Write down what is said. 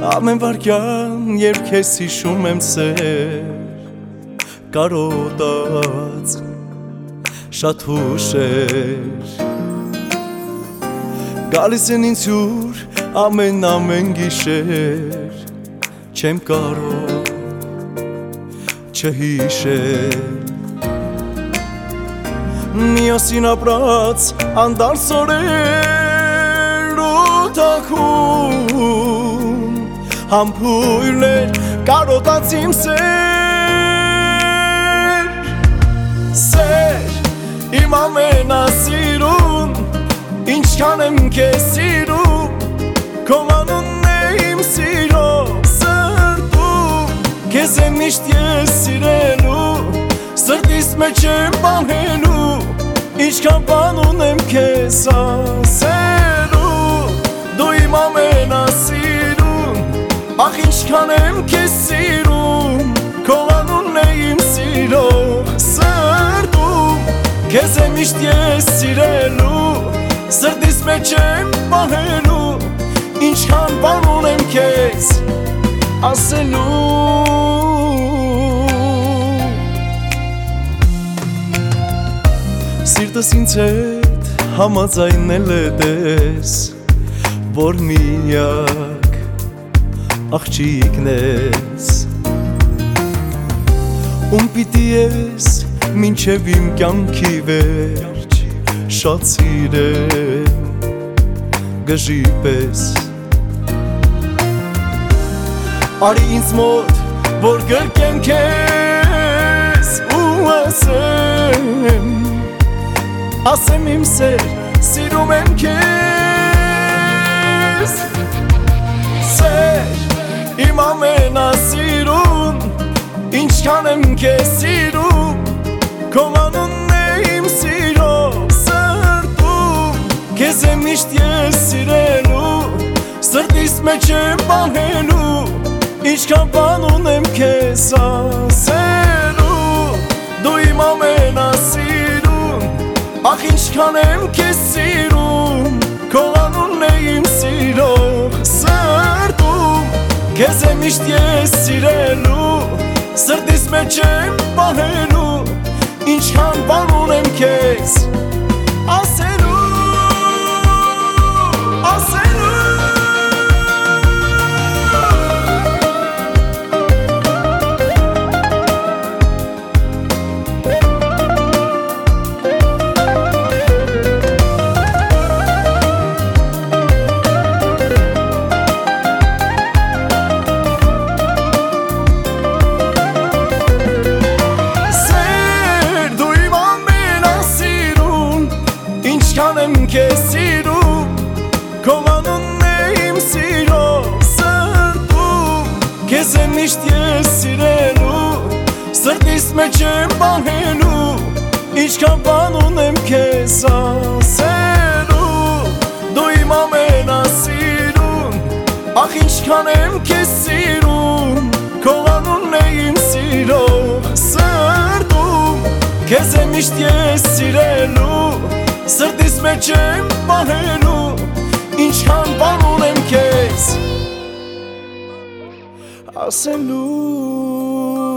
Ամեն վարքյան, երբ քեզ հիշում եմ սեր, կարոտած շատ հուշեր, գալիս են ինձ հյուր ամեն գիշեր, չեմ կարող չհիշել միասին ապրած անդարս օրեր ու թաքուն համբույրներ կարոտած իմ սեր իմ ամենասիրուն ինչքան եմ քեզ սիրում քո անունն է իմ սիրո սրտում քեզ եմ միշտ ես սիրելու սրտիս մեջ եմ պահելու ինչքան բան ունեմ քեզ ասելու դու իմ ամենասիրուն ախ ինչքան եմ քեզ սիրում քո անունն է իմ սիրո սրտում քեզ եմ միշտ ես սիրելու սրտիս մեջ եմ պահելու ինչքան բան ունեմ քեզ ասելու Սիրտս ինձ հետ համաձայնել է դες որ միակ աղջիկն ես ում պիտի ես մինչև իմ կյանքի վերջ շատ սիրեմ գժի պես արի ինձ մոտ որ գրկեմ քեզ ու ասեմ իմ սեր սիրում եմ քեզ սեր իմ ամենասիրուն ինչքան եմ քեզ սիրում քո անունն է իմ սիրո սրտում քեզ եմ միշտ ես սիրելու սրտիս մեջ եմ պահելու ինչքան բան ունեմ քեզ ասելու դու իմ ամենասիրուն ախ ինչքան եմ քեզ սիրում քո անունն է իմ սիրո սրտում քեզ եմ միշտ ես սիրելու սրտիս մեջ եմ պահելու ինչքան բան ունեմ քեզ ասելու Ինչքան եմ քեզ սիրում քո անունն է իմ սիրո սրտում քեզ եմ միշտ ես սիրելու սրտիս մեջ եմ պահելու ինչքան բան ունեմ քեզ ասելու դու իմ ամենասիրուն ախ ինչքան եմ քեզ սիրում քո անունն է իմ սիրո սրտում քեզ եմ միշտ ես սիրելու սրտիս մեջ եմ պահելու ինչքան բան ունեմ քեզ ասելու